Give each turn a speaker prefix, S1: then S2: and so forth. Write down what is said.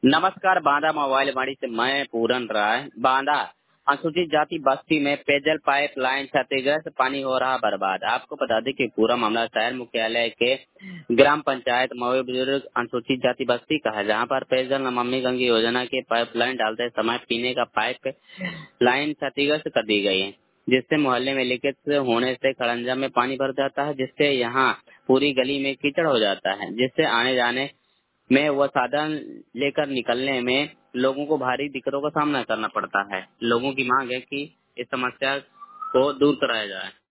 S1: नमस्कार, बांदा मोबाइल वाणी से मैं पूरन राय। बांदा अनुसूचित जाति बस्ती में पेयजल पाइपलाइन क्षतिग्रस्त, पानी हो रहा बर्बाद। आपको बता दें कि पूरा मामला शहर मुख्यालय के ग्राम पंचायत मवे बुजुर्ग अनुसूचित जाति बस्ती का है, जहां पर पेयजल नमामि गंगे योजना के पाइपलाइन डालते समय पीने का पाइप लाइन क्षतिग्रस्त कर दी गई है, जिससे मोहल्ले में लीकेज होने से खड़ंजा में पानी भर जाता है, जिससे यहाँ पूरी गली में कीचड़ हो जाता है, जिससे आने जाने में व साधन लेकर निकलने में लोगों को भारी दिक्कतों का सामना करना पड़ता है। लोगों की मांग है कि इस समस्या को दूर कराया जाए।